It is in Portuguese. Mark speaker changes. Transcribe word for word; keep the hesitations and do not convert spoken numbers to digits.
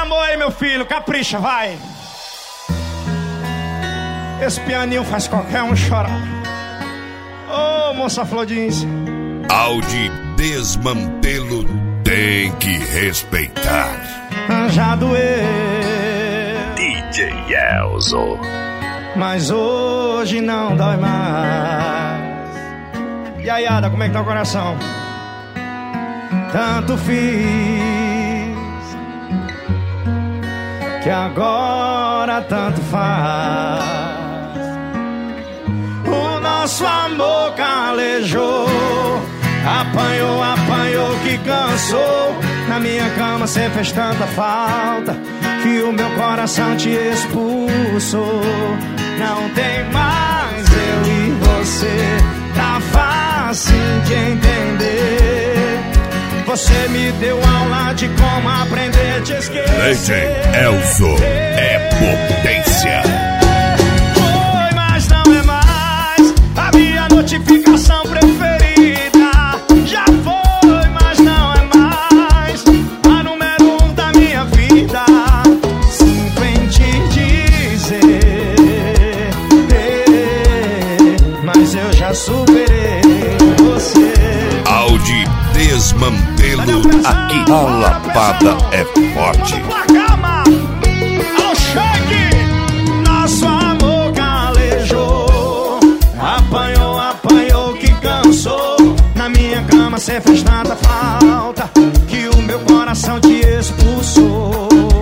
Speaker 1: amor aí, meu filho, capricha, vai. Esse pianinho faz qualquer um chorar. Ô, oh, moça Flodince.
Speaker 2: Audi Desmantelo tem que respeitar.
Speaker 1: Já doeu
Speaker 2: D J Elzo.
Speaker 1: Mas hoje não dói mais. E aí, Ada, como é que tá o coração? Tanto fiz que agora tanto faz. O nosso amor calejou, apanhou, apanhou que cansou. Na minha cama cê fez tanta falta que o meu coração te expulsou. Não tem mais eu e você, tá fácil de entender. Você me deu aula de como aprender a te esquecer.
Speaker 2: D J Elzo é potência.
Speaker 1: Foi, mas não é mais a minha notificação preferida. Já foi, mas não é mais a número um da minha vida. Sinto em te dizer, mas eu já superei você.
Speaker 2: Audi Desmantelo, aqui a lapada é forte.
Speaker 1: Ao cheque, nosso amor calejou, apanhou, apanhou que cansou. Na minha cama cê fez tanta falta que o meu coração te expulsou.